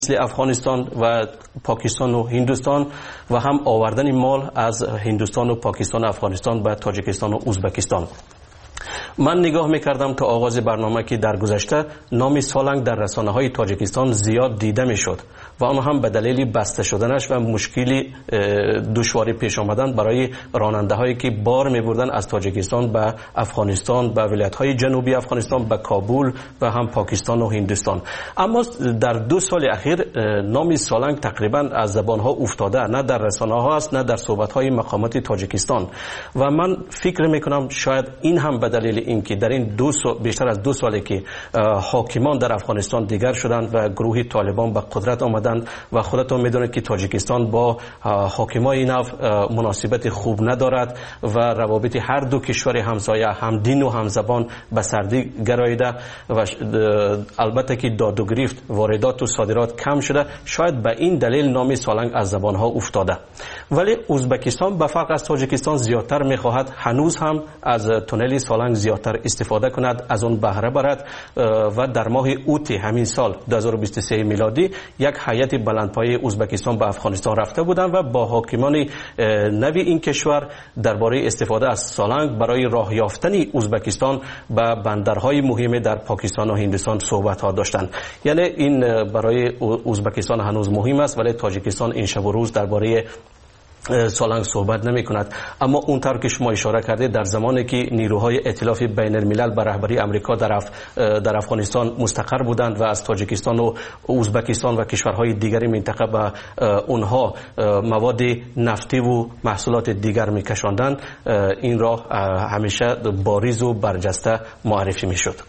مثل افغانستان و پاکستان و هندوستان و هم آوردن مال از هندوستان و پاکستان و افغانستان به تاجیکستان و ازبکستان. من نگاه میکردم تا آغاز برنامه که در گذشته نام سالنگ در رسانه های تاجیکستان زیاد دیده میشد و آن هم به دلیل بسته شدنش و مشکلی دشواری پیش آمدن برای راننده هایی که بار میبردن از تاجیکستان به افغانستان، به ولایت های جنوبی افغانستان، به کابل و هم پاکستان و هندوستان. اما در 2 سال اخیر نام سالنگ تقریبا از زبان ها افتاده، نه در رسانه ها است نه در صحبت های مقامات تاجیکستان. و من فکر میکنم شاید این هم به دلیل اینکه در این بیشتر از 2 ساله که حاکمان در افغانستان دیگر شدند و گروه طالبان به قدرت آمدند و خودتون میدونید که تاجیکستان با حاکمای این مناسبت خوب ندارد و روابط هر دو کشور همسایه هم دین و هم زبان به سردی گراییده و البته که داد و گریفت واردات و صادرات کم شده. شاید به این دلیل نام سالنگ از زبان ها افتاده. ولی ازبکستان به فرق از تاجیکستان زیادتر میخواهد هنوز هم از تونل سالنگ زیادتر استفاده کند، از اون بهره برد و در ماه اوت همین سال 2023 میلادی یک هیئت بلندپایه ازبکستان به افغانستان رفته بودند و با حاکمان نوی این کشور درباره استفاده از سالنگ برای راه یافتن ازبکستان به بندرهای مهم در پاکستان و هندوستان صحبت ها داشتند. یعنی این برای ازبکستان هنوز مهم است ولی تاجیکستان این شب و روز درباره سالنگ صحبت نمی کند. اما اونطور که شما اشاره کرده در زمانی که نیروهای ائتلاف بین الملل به رهبری امریکا در افغانستان مستقر بودند و از تاجیکستان و ازبکستان و کشورهای دیگری منطقه به اونها مواد نفتی و محصولات دیگر می کشاندند، این راه همیشه باریز و برجسته معرفی می شد.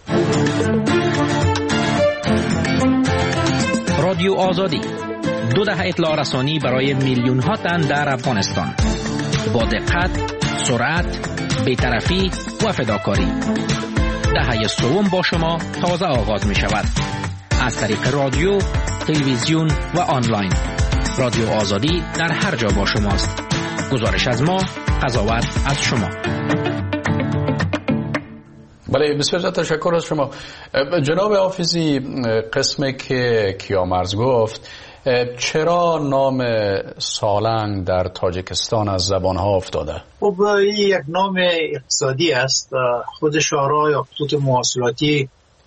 رادیو آزادی 2 دهه اطلاع رسانی برای میلیون ها تن در افغانستان با دقت، سرعت، بی‌طرفی و فداکاری. دهه سوم با شما تازه آغاز می شود از طریق رادیو، تلویزیون و آنلاین. رادیو آزادی در هر جا با شماست. گزارش از ما، قضاوت از شما. بله، بسیار تشکر از شما جناب حافظی. قسمی که کیامرز گفت، چرا نام سالنگ در تاجیکستان از زبان ها افتاده؟ خب این یک نام اقتصادی است. خود شعرها یا خطوط مواصلاتی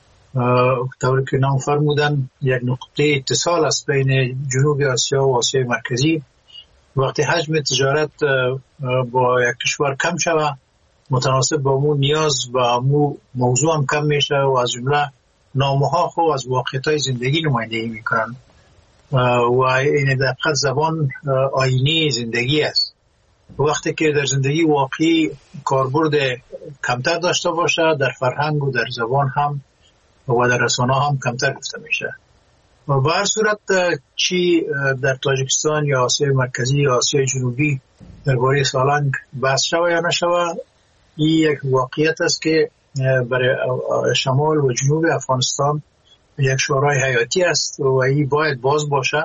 طوری که نام فرمودن یک نقطه اتصال است بین جنوب آسیا و آسیای مرکزی. وقتی حجم تجارت با یک کشور کم شود، متناسب با مو نیاز و مو موضوع هم کم میشه و از جمله نامها خود از واقعیت زندگی نمایندگی میکنن و این دقیقاً زبان آینی زندگی است. وقتی که در زندگی واقعی کاربرد کمتر داشته باشه، در فرهنگ و در زبان هم و در رسانه هم کمتر گفته میشه. و به هر صورت چی در تاجیکستان یا آسیای مرکزی یا آسیای جنوبی درباره سالنگ بحث شوه یا نشوه، این یک واقعیت است که برای شمال و جنوب افغانستان یک شورای حیاتی است و این باید باز باشه.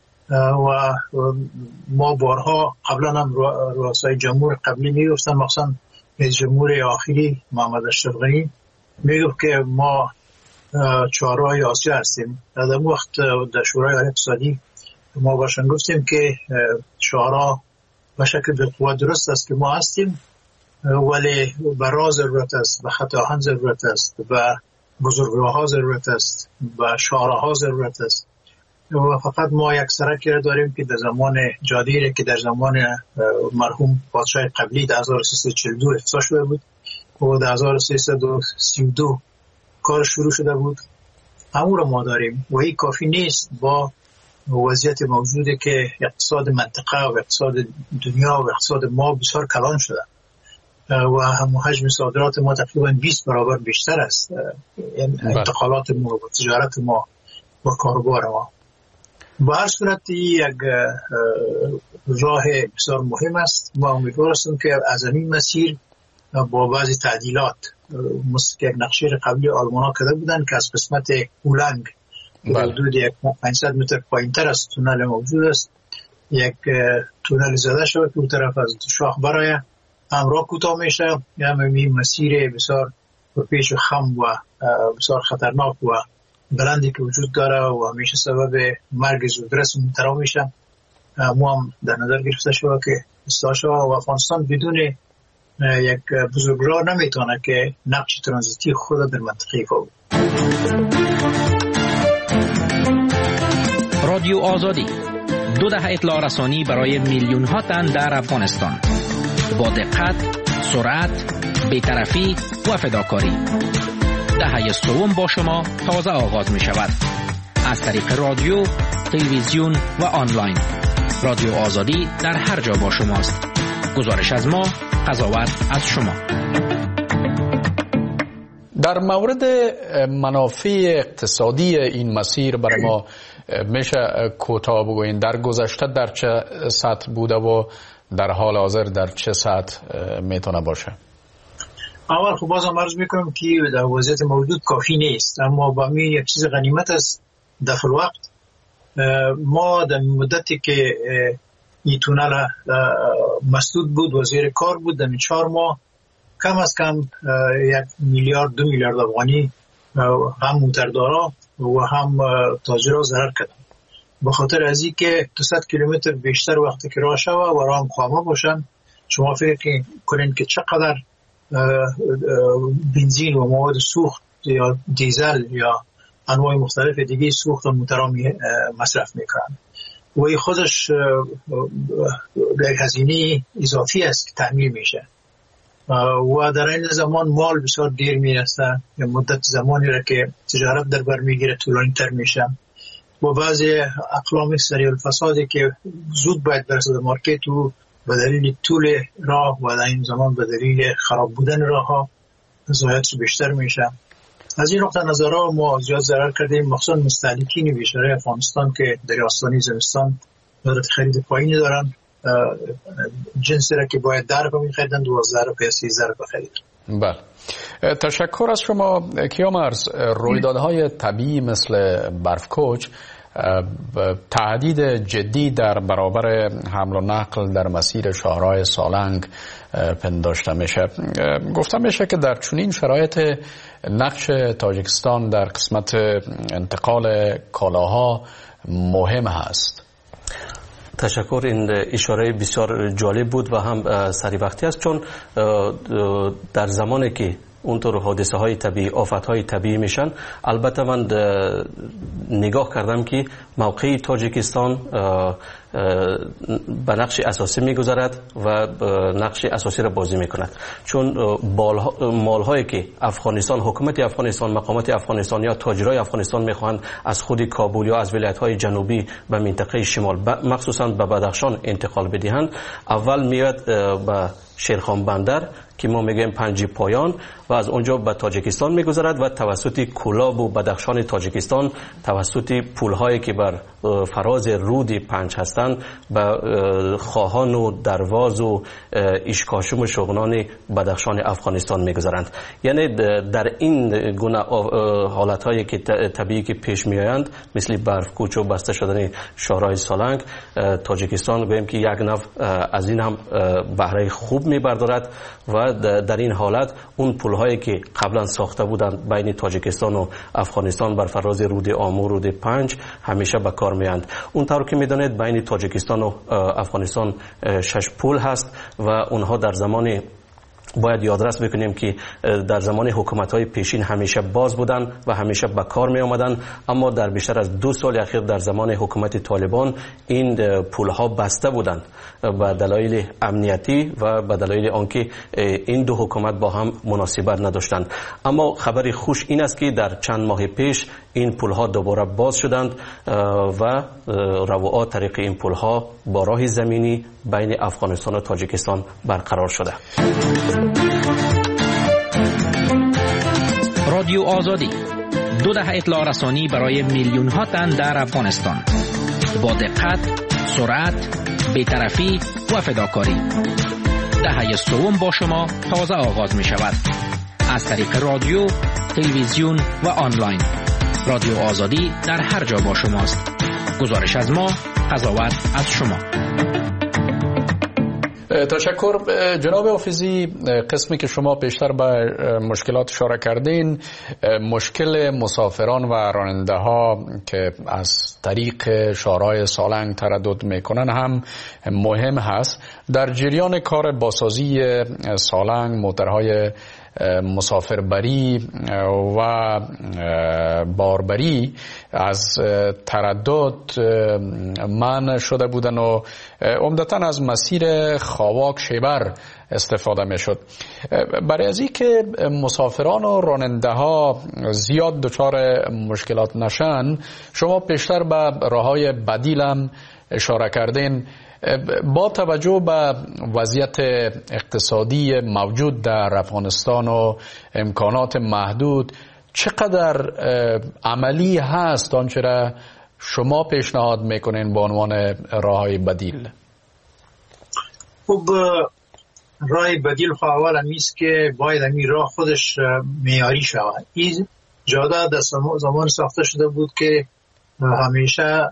و ما بارها قبلا هم رؤسای جمهور قبلی میگفتن، مخصوصا رئیس جمهور آخری محمد اشرف غنی میگفت که ما چهارراه آسیا هستیم. در اون وقت در شورای اقتصادی ما باشن گفتیم که شعارها به شکل بالقوه درست است که ما هستیم، ولی به راه ضرورت است، به خط آهن ضرورت است، به بزرگراه‌ها ضرورت است، به شارع‌ها ضرورت است. و فقط ما یک سرکی را داریم که در زمان جادیره که در زمان مرحوم پادشاه قبلی در 1342 افتتاح شده بود و در 1332 کار شروع شده بود. همون را ما داریم و این کافی نیست با وضعیت موجوده که اقتصاد منطقه و اقتصاد دنیا و اقتصاد ما بسیار کلان شده و حجم صادرات ما تقریبا 20 برابر بیشتر است. انتقالات ما و تجارت ما و کاروبار ما. به هر صورت یک راه بسیار مهم است. ما امیدوار هستیم که از این مسیر با بعضی تعدیلات که یک نقشه قبلی آلمان‌ها کرده بودن که از قسمت اولنگ که حدود 500 متر پایین‌تر از تونل موجود است، یک تونل زده شود که اون طرف از شاخ برای همراه کوتاه میشه. همین مسیر بسیار پیش خم و بسیار خطرناک و بلندی که وجود داره و همیشه سبب مرگ زودرس مبتلا میشن، ما هم در نظر گرفته شده که اصلاح شود و افغانستان بدون یک بزرگراه نمیتونه که نقش ترانزیتی خود در منطقه ایفا بود. رادیو آزادی 2 دهه اطلاع رسانی برای میلیون ها تن در افغانستان، با دقت، سرعت، بی‌طرفی و فداکاری. دهه سوم با شما تازه آغاز می شود. از طریق رادیو، تلویزیون و آنلاین. رادیو آزادی در هر جا با شماست. گزارش از ما، قضاوت از شما. در مورد منافع اقتصادی این مسیر برای ما میشه کوتاه بگوین در گذشته در چه سطح بوده و در حال حاضر در چه سطح میتونه باشه؟ اول خب بازم عرض میکنم که در وضعیت موجود کافی نیست، اما با می یک چیز غنیمت است. در وقت ما در مدتی که این تونل مسدود بود و زیر کار بود، در 4 ماه کم از کم 1 میلیارد 2 میلیارد افغانی هم موتردارا و هم تاجرها ضرر کردن، به خاطر از این که 200 کیلومتر بیشتر وقتی که راه شوه و راه هم خامه باشن. شما فکر کنین که چقدر بنزین و مواد سوخت یا دیزل یا انواع مختلف دیگه سوخت و موترها مصرف میکنن و این خودش یک هزینه اضافی است که تحمیل میشه و در این زمان مال بسیار دیر میرسه، یا مدت زمانی را که تجارت در بر میگیره طولانی تر میشه و بعضی اقلام سریع الفسادی که زود باید برسه به مارکت و به دلیل طول راه و در این زمان به دلیل خراب بودن راه ها ضایعات بیشتر میشه. از این نقطه نظر ما زیاد ضرر کردیم، مخصوصا مستهلکین بیشتر افغانستان که در آستانه زمستان قدرت خرید پایینی دارن، جنسی را که باید در رو می‌خریدن 12 روپیه 13 روپیه خریدن. بله، تشکر از شما. کیامرز، رویدادهای طبیعی مثل برفکوچ تهدید جدی در برابر حمل و نقل در مسیر شاهراه سالنگ پنداشته میشه. گفته میشه که در چنین شرایط نقش تاجیکستان در قسمت انتقال کالاها مهم هست. تشکر. این اشاره بسیار جالب بود و هم سری وقتی است، چون در زمانی که اونطور حادثه های طبیعی، آفت های طبیعی میشن، البته من نگاه کردم که موقع تاجیکستان به نقش اساسی میگذارد و نقش اساسی را بازی میکند، چون مالهایی که افغانستان، حکومت افغانستان، مقامات افغانستان یا تاجرای افغانستان میخواهند از خود کابل یا از ولایت های جنوبی به منطقه شمال مخصوصا به بدخشان انتقال بدهند، اول میاد به شیرخان بندر که ما میگیم پنجی پایان و از اونجا به تاجیکستان میگذرد و توسط کولاب و بدخشان تاجیکستان توسط پولهایی که بر فراز رود پنج هستند به خواهان و درواز و اشکاشم و شغنان بدخشان افغانستان میگذرند. یعنی در این گونه حالتهایی که طبیعی که پیش میآیند مثل برفکوچ و بسته شدن شاهراه سالنگ، تاجیکستان گویم که یک نوع از این هم بهره خوب میبردارد و در این حالت اون پل‌هایی که قبلا ساخته بودند بین تاجیکستان و افغانستان بر فراز رود آمو، رود پنج همیشه به کار میاند. اون طور که میدانید بین تاجیکستان و افغانستان 6 پل هست و اونها در زمان باید یادرس بکنیم که در زمان حکومت‌های پیشین همیشه باز بودن و همیشه به کار می آمدن، اما در بیشتر از 2 سال اخیر در زمان حکومت طالبان این پل‌ها بسته بودند به دلایل امنیتی و به دلایل آنکه این دو حکومت با هم مناسبت نداشتند. اما خبر خوش این است که در چند ماه پیش این پل‌ها دوباره باز شدند و رواعات طریق این پل‌ها با راه زمینی بین افغانستان و تاجیکستان برقرار شده. رادیو آزادی 2 دهه اطلاع رسانی برای میلیون ها تن در افغانستان، با دقت، سرعت، بی‌طرفی و فداکاری. دهه سوم با شما تازه آغاز می شود. از طریق رادیو، تلویزیون و آنلاین. رادیو آزادی در هر جا با شماست. گزارش از ما، قضاوت از شما. تشکر جناب حافظی. قسمی که شما پیشتر به مشکلات اشاره کردین، مشکل مسافران و راننده ها که از طریق شاهراه سالنگ تردد میکنن هم مهم هست. در جریان کار بازسازی سالنگ موترهای مسافربری و باربری از تردد منع شده بودن و عمدتاً از مسیر خاواک شیبر استفاده می شد. برای از این که مسافران و راننده ها زیاد دچار مشکلات نشن، شما پیشتر به راههای بدیل هم اشاره کردین. با توجه به وضعیت اقتصادی موجود در افغانستان و امکانات محدود، چقدر عملی هست آنچه را شما پیشنهاد میکنین به عنوان راههای بدیل؟ خب راه بدیل خب اولا نیست که باید این راه خودش معیاری شود. این جاده در زمان ساخته شده بود که همیشه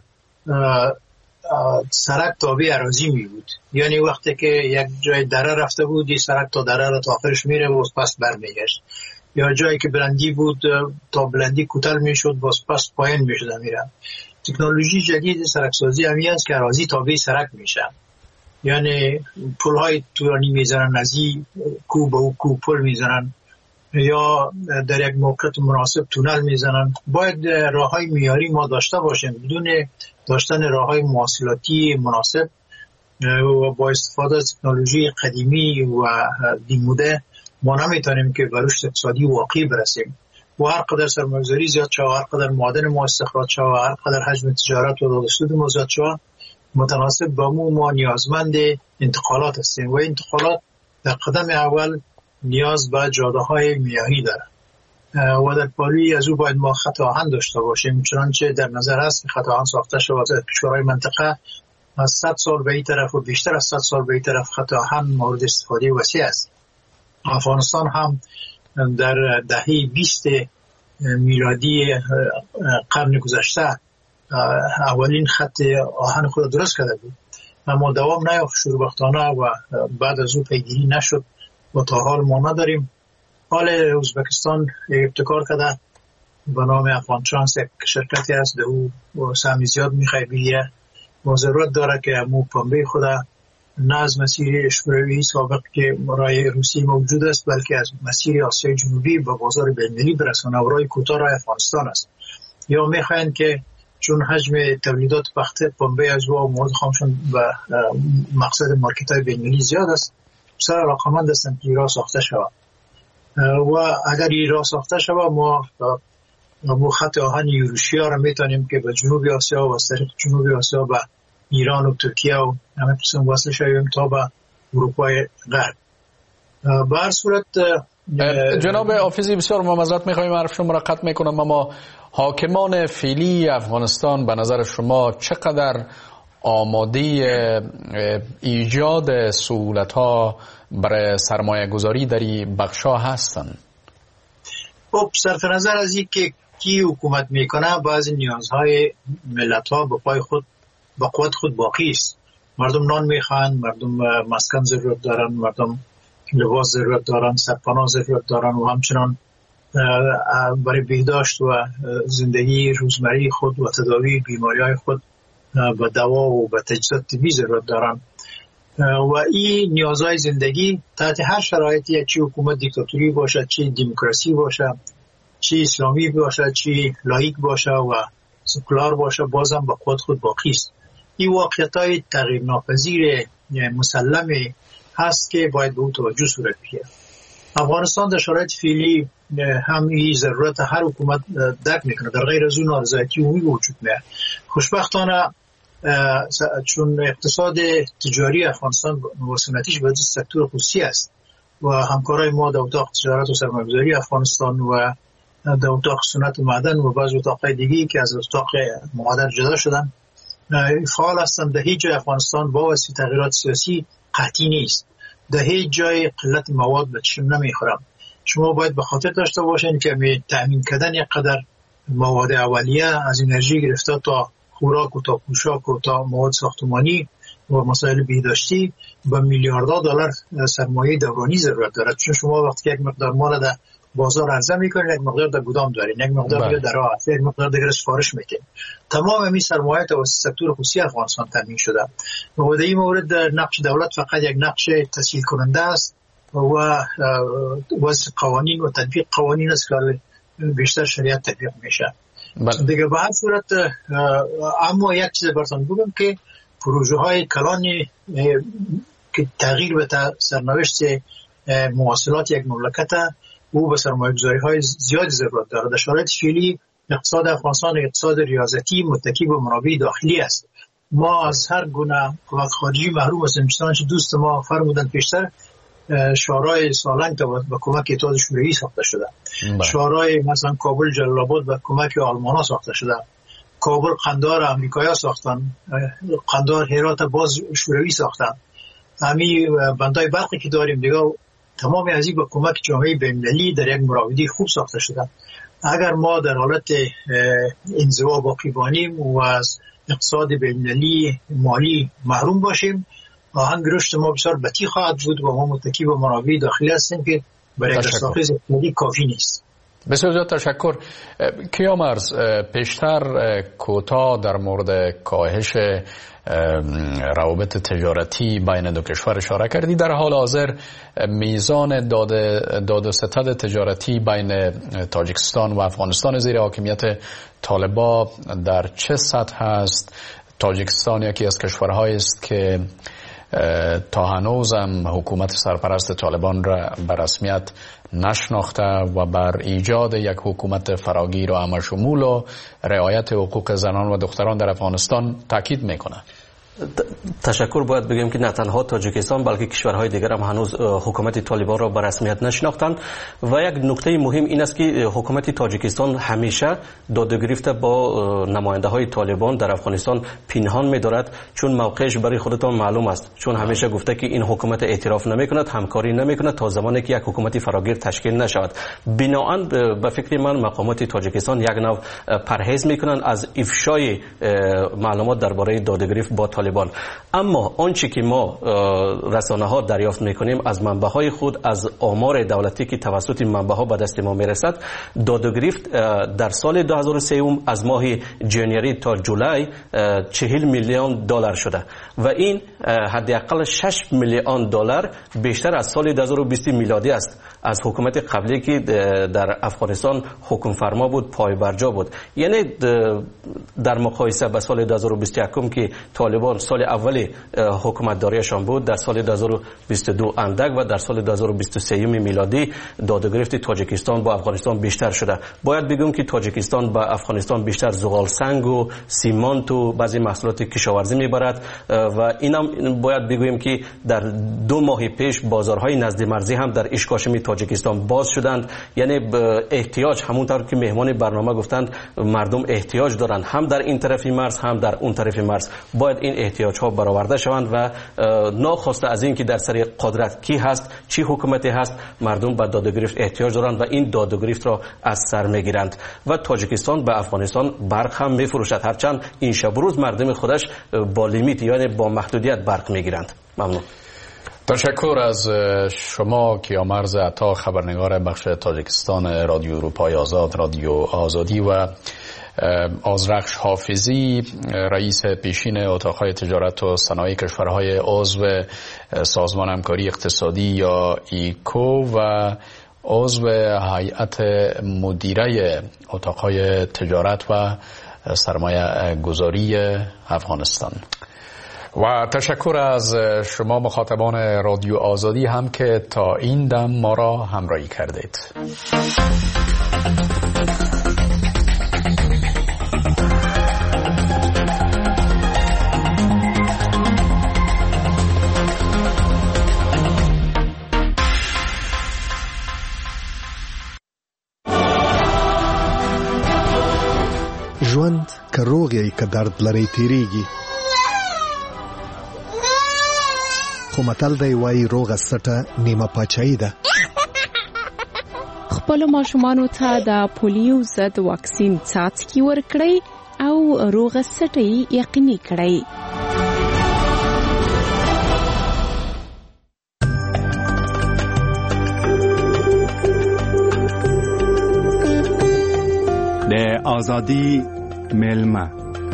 سرک تابع اراضی می بود، یعنی وقتی که یک جای دره رفته بود، سرک تا دره را تا آخرش میره و پس برمیگشت، یا جایی که بلندی بود تا بلندی کوتاه میشد باز پس پایین میشد میره. تکنولوژی جدید سرکسازی همی است که اراضی تابع سرک میشه، یعنی پل های طولانی میزنن، از این کو به او کو پل میزنن یا در یک موقعیت مناسب تونل میزنن. باید راه های معیاری ما داشته باشیم. بدون داشتن راه های مواصلاتی مناسب و با استفاده از تکنولوژی قدیمی و بیموده ما نمیتونیم که به رشد اقتصادی واقعی برسیم. و هر قدر سرمایه‌گذاری زیاد شود، هر قدر معادن ما استخراج شود، هر قدر حجم تجارت و دادسود ما زیاد شود، متناسب با ما نیازمند انتقالات هستیم و انتقالات در قدم اول نیاز به جاده های معیاری داره و در پالی از او باید ما خط آهن داشته باشیم، چنانچه در نظر هست که خط آهن ساخته شود در کشورهای منطقه از 100 سال به این طرف و بیشتر از 100 سال به این طرف خط آهن مورد استفاده وسیع است. افغانستان هم در دهه 20 میلادی قرن گذشته اولین خط آهن خود درست کرده بود، اما دوام نیافت شوربختانه و بعد از او پیگیری نشد و تا حال ما نداریم. حال ازبکستان ابتکار کرده به نام افغان ترانس، یک شرکتی است در او سهمی زیاد میخواه بگیره و ضرورت داره که مو پنبه خود نه از مسیر اشوروی سابق که رای روسی موجود است بلکه از مسیر آسیای جنوبی به بازار بین‌المللی برسانه و رای کوتاه رای افغانستان است. یا میخواین که چون حجم تولیدات پنبه از و مواد خامشون به مقصد مارکت های بین‌المللی زیاد است، سر علاقمند هستن که ایران ساخته شود و اگر ایران ساخته شود ما خط آهن یوروشیا را میتونیم که به جنوب آسیا و از طریق جنوب آسیا به ایران و ترکیه و همه قسم وصل شویم تا به اروپای غرب. به هر صورت جناب حافظی بسیار معذرت میخوایم حرف شما را قطع میکنم، اما حاکمان فعلی افغانستان به نظر شما چقدر آماده ایجاد سهولت‌ها برای سرمایه گذاری در این بخش‌ها هستند؟ خب صرف نظر از این که کی حکومت میکنه، بعضی نیازهای ملت‌ها به پای خود با قوت خود باقی است. مردم نان میخوان، مردم مسکن ضرورت دارن، مردم لباس ضرورت دارن، سرپناه ضرورت دارن و همچنان برای بهداشت و زندگی روزمره خود و تداوی بیماری‌های خود به دوا و به تجهیزات طبی ضرورت دارن و این نیازهای زندگی تحت هر شرایطی، چه حکومت دیکتاتوری باشه، چه دموکراسی باشه، چه اسلامی باشه، چه لایک باشه و سکولار باشه، بازم به قوت خود باقی است. این واقعیت‌های تغییر ناپذیر مسلم هست که باید به او توجه صورت بگیرد. افغانستان در شرایط فعلی هم این ضرورت هر حکومت درک میکنه، در غیر از اون نارضایتی عمومی وجود میاد. خوشبختانه چون اقتصاد تجاری افغانستان و صنعتیش به سکتور خصوصی است و همکارای ما در اتاق تجارت و سرمایه‌گذاری افغانستان و در اتاق صنعت معدن و بعض اتاق‌های دیگه که از اتاق معدن جدا شدن فعال هستند. در هیچ جای افغانستان با واسطه تغییرات سیاسی قطعی نیست، در هیچ جای قلت مواد به چشم نمیخورم. شما باید به خاطر داشته باشین که تأمین کردن یک قدر مواد اولیه از انرژی گرفته تا خوراک و تا پوشاک و تا مواد ساختمانی و مسائل بهداشتی به میلیاردها دلار سرمایه دورانی ضرورت دارد، چون شما وقتی یک مقدار مال در بازار عرضه میکنید، یک مقدار در گودام دارید، یک مقدار دیگه در راه، یک مقدار دیگه سفارش میکنید. تمام این سرمایه توسط سکتور خصوصی افغانستان تامین شده و در این مورد نقش دولت فقط یک نقش تسهیل کننده است و وضع قوانین و تطبیق قوانین است که بیشتر شریعت تطبیق میشه دیگه. به هر صورت اما یک چیز براتون بگم که پروژه های کلانی که تغییر به سرنوشت مواصلات یک مملکت او به سرمایه گذاری های زیادی ضرورت دارد. در شرایط فعلی اقتصاد افغانستان اقتصاد ریاضتی متکی به منابع داخلی است. ما از هر گونه کمک خارجی محروم هستیم. چنانچه دوست ما فرمودن پیشتر شورای سالنگ به کمک اتحاد شوروی ساخته شده، شورای مثلا کابل جلال آباد به کمک آلمان‌ها ساخته شده، کابل قندهار امریکایی‌ها ساختن، قندهار هرات باز شوروی ساختن، همین بندای برقی که داریم دیگه تمام از این به کمک جامعه بین‌المللی در یک مراودی خوب ساخته شده. اگر ما در حالت انزوا باقی بانیم و از اقتصاد بین‌المللی مالی محروم باشیم، آهنگ رشد ما بسیار بطیء خواهد بود و ما متکی به منابع داخلی هستیم که برای رساخیز اقتصادی کافی نیست. بسیار زیاد تشکر. کیامرز، پیشتر کوتاه در مورد کاهش روابط تجارتی بین دو کشور اشاره کردی. در حال حاضر میزان داد و ستد تجارتی بین تاجیکستان و افغانستان زیر حاکمیت طالبان در چه سطح است؟ تاجیکستان یکی از کشورهایی است که تا هنوز هم حکومت سرپرست طالبان را به رسمیت نشناخته و بر ایجاد یک حکومت فراگیر و همشمول و رعایت حقوق زنان و دختران در افغانستان تاکید میکنه. تشکر. باید بگیم که نه تنها تاجیکستان بلکه کشورهای دیگر هم هنوز حکومت طالبان را به رسمیت نشناختند و یک نکته مهم این است که حکومت تاجیکستان همیشه دادگرفت با نماینده های طالبان در افغانستان پنهان می‌دارد، چون موقعش برای خودتان معلوم است، چون همیشه گفته که این حکومت اعتراف نمی‌کند، همکاری نمی‌کند تا زمانی که یک حکومت فراگیر تشکیل نشود. بنابراین به فکر من مقامات تاجیکستان یک نوع پرهیز می‌کنند از افشای معلومات درباره دادگرفت با طالبان. اما آنچه که ما رسانه ها دریافت میکنیم از منبع های خود، از آمار دولتی که توسط منبع ها به دست ما میرسد، دادگرفت در سال 2003 از ماه ژانویه تا جولای 40 میلیون دلار شده و این حداقل 6 میلیون دلار بیشتر از سال 2020 میلادی است، از حکومت قبلی که در افغانستان حکم فرما بود، پای برجا بود. یعنی در مقایسه با سال 2021 که طالبان سال اول حکومت داریشان بود، در سال 2022 اندک و در سال 2023 میلادی دادگرفت تاجیکستان با افغانستان بیشتر شده. باید بگم که تاجیکستان با افغانستان بیشتر زغال سنگ و سیمانت و بعضی محصولات کشاورزی میبرد و اینم باید بگویم که در 2 ماه پیش بازارهای نزد مرزی هم در اشکاشمی تاجیکستان باز شدند. یعنی احتیاج، همونطور که مهمان برنامه گفتند، مردم احتیاج دارند هم در این طرف مرز هم در اون طرف مرز. باید این احتیاج ها برآورده شوند و ناخواسته از این که در سر قدرت کی هست، چی حکومتی هست، مردم به دادگرفت احتیاج دارند و این دادگرفت را از سر میگیرند و تاجیکستان به افغانستان برق هم میفروشد، هرچند این شب روز مردم خودش با لیمیت یعنی با محدودیت برق میگیرند. ممنون. تشکر از شما کیامرز عطا، خبرنگار بخش تاجیکستان رادیو اروپای آزاد، رادیو آزادی، و آذرخش حافظی، رئیس پیشین اتاقهای تجارت و صنایع کشورهای عضو سازمان همکاری اقتصادی یا ایکو و عضو هیئت مدیره اتاقهای تجارت و سرمایه گذاری افغانستان. و تشکر از شما مخاطبان رادیو آزادی هم که تا این دم ما را همراهی کردید. ژوند که روغی که درد لري تیریږي، خو متل دی وایي روغه سټه نیمه پاچایي ده. خپلو ماشومانو ته د پولیو ضد واکسین څاڅکي ورکړئ او روغه سټه یې یقیني کړئ. آزادی ملما.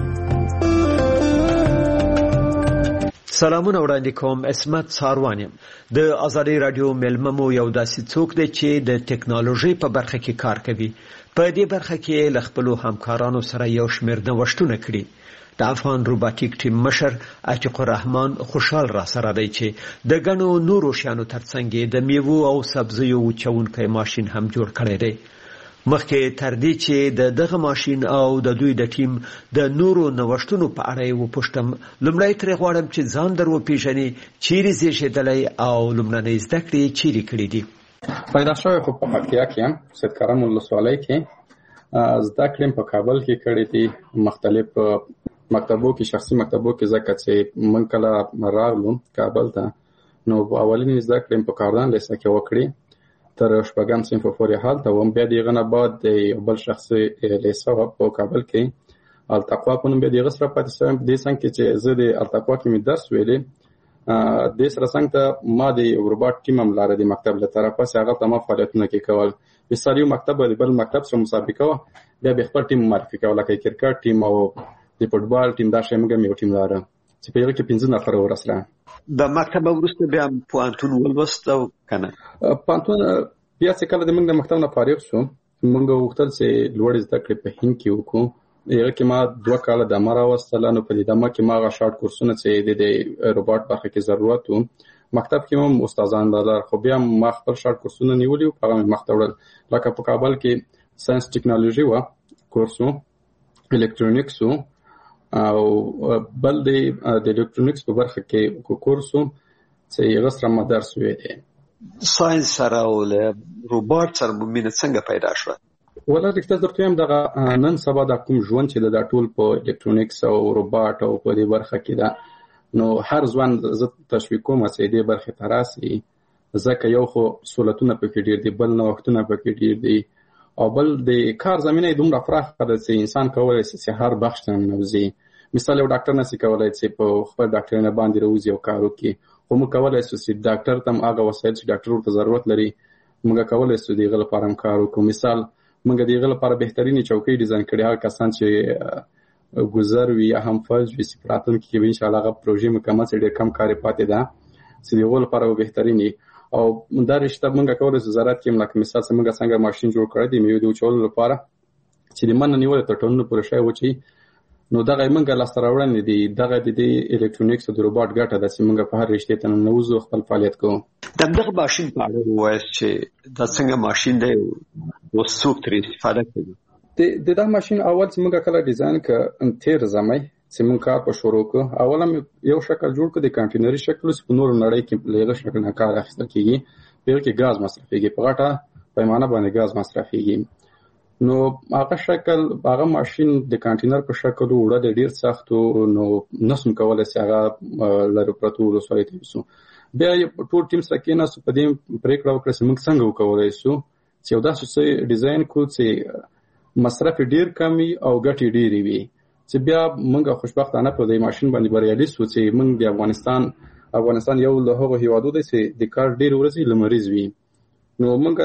سلامونه وړاندې کوم. اسمت ساروان یم. د ازادي رادیو ملما مو یو داسې څوک دی چې د ټکنالوژي په برخه کې کار کوي. په دې برخه کې له خپلو همکارانو سره یو شمېر نوښتونه کړي. د افغان روباټیک ټیم مشر عتیق الرحمن خوشحال را سره دی چې د ګڼو نورو شیانو ترڅنګ د میوو او سبزیو وچونکی ماشین هم جوړ کړی دی. مخکې تر دې چې دغه ماشین او د دوی د ټیم د نورو نوښتونو په اړه وپوښتم، لومړی ترې غواړم چې ځان در وپېژنې، چیرې زیږېدلی او لومړنۍ زده کړې چیرې کړې دي؟ پیدا شوی خو په پکتیا کې یم، سید کرم ولسوالۍ کې. زده کړې په کابل کې کړې دي، مختلف مکتبو کې، شخصي مکتبو کې، ځکه چې من کله راغلو کابل ته نو اولینې زده کړې په کاردان لیسه کې وکړې تر شپږم صنف پورې هلته وم. بیا دغه نه بعد د یو بل شخصي لیسه په کابل کې التقوا په نوم بیا دغه سره پاتې شوم. دې څنګه چې زه د التقوا کې مې درس ویلې، دې سره څنګه ته ما د روباټ ټیم هم لاره د مکتب له طرفه چې هغه ته ما فعالیتونه کې کول. مثال یو مکتب بل مکتب سره مسابقه وه، بیا به خپل ټیم معرفي کول، لکه کرکټ ټیم او د فوټبال ټیم. دا شی موږ یو ټیم لاره چې په هغه کې 15 نفر ورسره. د مکتب وروسته بیا پوهنتون ولوست او کنه پوهنتون بیا چې کله د موږ د مکتب نه فارغ شو، موږ وغوښتل چې لوړې زده کړې په هند کې وکړو. هغه کې ما 2 کاله دمه راوستله. نو په دې دمه کې ما هغه شارټ کورسونه چې د روباټ برخه کې ضرورت و، مکتب کې هم استادان لرل، خو بیا ما خپل شارټ کورسونه نیولي وو، هغه مخ ته وړل. لکه په کابل کې ساينس ټیکنالوژي و کورس و، الکترونیکس و، او بل د الکترونیکس په برخه کې کورس و چې هغه سره ما درس ویلی. ساينس سره او روباټ سره مینه څنګه پیدا شوه؟ ولا رښتیا درته وایم، دغه نن سبا د کوم ژوند چې دا ټول په الکترونیکس او روباټ او په دې برخه کې ده، نو هر ځوان زه تشویق کوم چې دې برخه ته راسي، ځکه یو خو سہولتونه پکې ډېر دي، بل نوښتونه پکې ډېر دي، او بل د کار زمینه دومره پراخه ده چې انسان کولی شي چې هر بخش ته ننوځي. مثال یو ډاکټر نشي کولی چې په خپل ډاکټرینه باندې راوځي او کار وکړي، خو موږ کولی شو چې ډاکټر ته هم هغه وسایل چې ډاکټر ورته ضرورت لري موږ کولی شو د هغه لپاره هم کار وکړو. مثال موږ د هغه لپاره بهترینې چوکۍ ډیزاین کړې، هغه کسان چې ګذر وي یا هم فلج وي چې په راتلونکي کې به انشاءالله هغه پروژې مکمل چې ډېر کم کارې پاتې ده چې د هغو لپاره به بهترینې. او دا رشته موږ کولی شو زراعت کې هم لکه مثال موږ څنګه ماشین جوړ کړی د میوې د وچولو لپاره چې د من نه نیولې تر ټولنو پورې شی وچوي، نو دغه موږ لاسته راوړنې دي. دغه د الکترونیکس او د روباټ ګټه ده چې موږ په هر رشتې ته ننوځو، خپل فعالیت کوو. دغه ماشین په اړه ووایاست چې دا څنګه ماشین دی او څوک ترې استفاده کوي؟ دغه ماشین اول چې موږ کله ډیزاین کړ 13 زمای چې موږ کار په شروع کړ، اول هم یو شکل جوړ کړ د کانټینري شکل، چې په نور نړۍ کې لږ شکل نه کار اخیستل کیږي، په کې غاز مصرفيږي، په غټه پیمانه باندې غاز مصرفيږي. نو هغه شکل هغه ماشین د کانټینر په شکل وړه د ډیر سخت، نو نسم کولای شي هغه لري پرتو وسایل تیسو. بیا ټول ټیم سکینه په دې پریکړه وکړه چې موږ څنګه وکولای شو چې یو داسې ډیزاین کو چې مصرف ډیر کمی او ګټې ډیرې وي، چې بیا موږ خوشبختانه په دې ماشین باندې بریالي شو چې موږ د افغانستان یو له هغو هیوادو دی چې د کار ډیر ورځې لمریز وي. نو موږ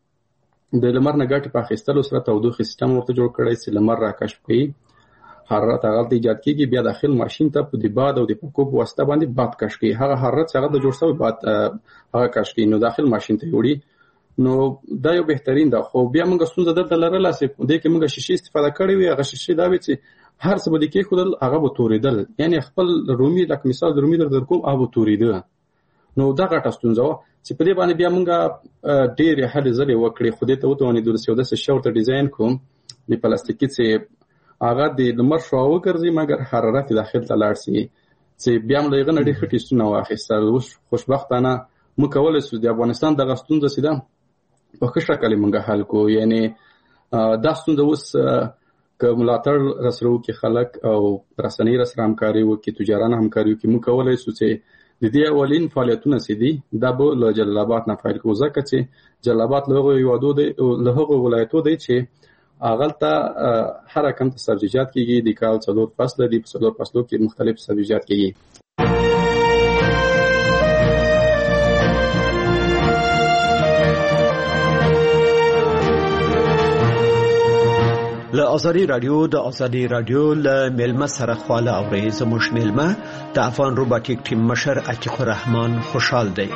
د لمر نه ګټې په اخیستلو سره تودوخې سیستم ورته جوړ کړی چې لمر راکشف کړي، حرارت هغه ایجاد کیږي، بیا داخل ماشین ته په د باد او د پکو په واسطه باندې باد کش کړي، هغه حرارت هغه د جوړ شوی باد هغه کش کړي، نو داخل ماشین ته وړي. نو دا یو بهترین ده. خو بیا موږ ستونزه درته لرله چې دې کې موږ شیشې استفاده کړې وي، هغه شیشې دا وي چې هر څه به د کېښودل هغه به تورېدل، یعنې خپل رومي لکه مثال د رومي در کوم هغه به تورېده. نو دا غټه ستونزه وه چې په دې باندې بیا موږ ډېرې هلې ځلې وکړې، خو دې ته وتوانېدو چې یو داسې شی ورته ډیزاین کوم د پلاستیکي چې هغه د لمر شعاع وګرځي مګر حرارت داخل ته لاړ شي، چې بیا هم له هغه نه ډېر ښه ټیسټونه واخیستل. اوس خوشبختانه موږ کولی شو د افغانستان دغه ستونزه چې ده په ښه شکل یې موږ حل کړو. یعنې دا ستونزه اوس که ملاتړ راسره وکړي خلک او رسنۍ راسره همکاري وکړي، تجاران همکاري وکړي، موږ کولی شو چې د دې اولین فعالیتونه چې دي دا به له جلال آباد نه پیل کړو، ځکه چې جلال آباد له هغو ولایتو دی چې هغلته هر رقم ته سبزیجات کېږي، د کال 4 فصله دي، په 4 فصلو کې مختلف سبزیجات کېږي. له ازادي رادیو له ملما سره خواله اوري زموږ ملما د افغان روباټیک ټیم مشر عتیق الرحمن خوشحال دی.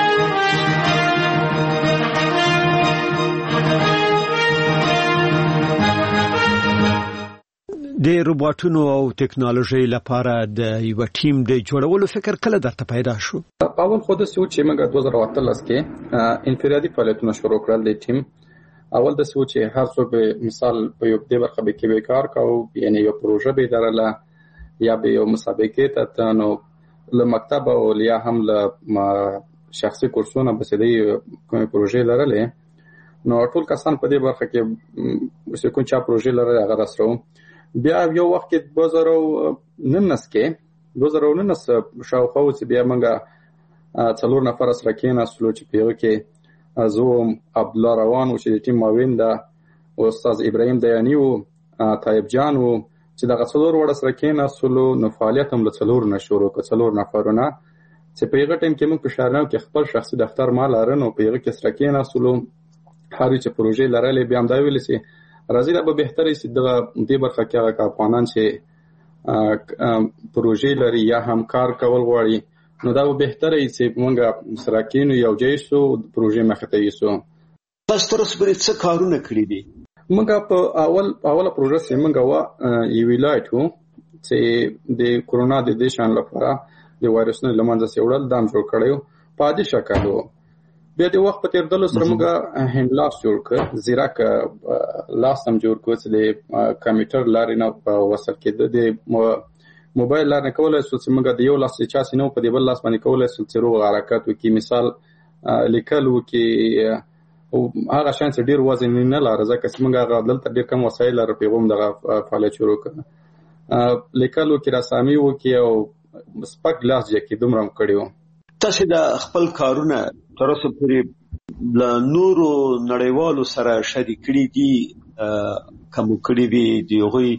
د روباټونو او ټکنالوژي لپاره د یو ټیم د جوړولو فکر کله درته پیدا شو؟ اول خو د سوچ چې موږ 2013 کې انفرادي فعالیتونه شروع کړل د ټیم. اول د سوچ هر څوک مثال په یو د برخه به کې کار کاوه، یعنی یو پروژه به درله یا به یو مسابقه ته نو له مکتب او یا هم له شخصي کورسونه به سدي کومه پروژه لرله. نو ټول کسان په دې برخه کې چې کوم چا پروژه لرله هغه راسرو. بیا یو وخت کې 2019 کې شاوخوا چې بیا موږ 4 نفر سره کېناستلو چې په یو کې زه عبد الله روان او چې ټیم معاون ده استاد ابراهیم دیانی او طیب جان او چې دغه 4 وړ سره کېناستلو نو فعالیت هم له 4 نه شروع کړ. 4 نفرونه چې په یو ټیم کې موږ په شهرنو کې خپل شخصي دفتر مال لرنو په یو کې سره کېناستلو هر چې پروژې لرلې بیا هم دا ویل چې راځي دا به بهتري چې د برخه کې هغه افغانان چې پروژې لري یا همکار کول غواړي نو دا به بهتري چې موږ سره کېنو یو ځای شو پروژې مخ ته یوسو. تاسو تر اوسه پورې څه کارونه کړی دي؟ موږ په اوله پروژه چې موږ یو ولایتو چې د کورونا د دیشان لپاره د وایرسونو لمانځه سیوړل دام جوړ کړو په عادي شکل وو. بیا د وخت په تیردلو سره موږ هند لاس جوړ کړ، زیراک لاس هم جوړ کړ چې د کمپیوټر لارې نه وصل کېده. د موبایل لارې کولای شو چې موږ د یو لاس چا سينو په دی بل لاس باندې کولای شو چې روغ حرکت وکړي، مثال لیکل وکړي او هغه شان چې ډیر وزن نه لري ځکه چې موږ هغه دلته ډیر کم وسایل لرو پیغام دغه فعالیت شروع کړ. لیکل وکړي، رسامي وکړي او سپک لاس جکې دومره کړیو. تاسو د خپل کارونه تر اوسه پورې له نورو نړیوالو سره شریک کړي دي کوم کړي دي دوی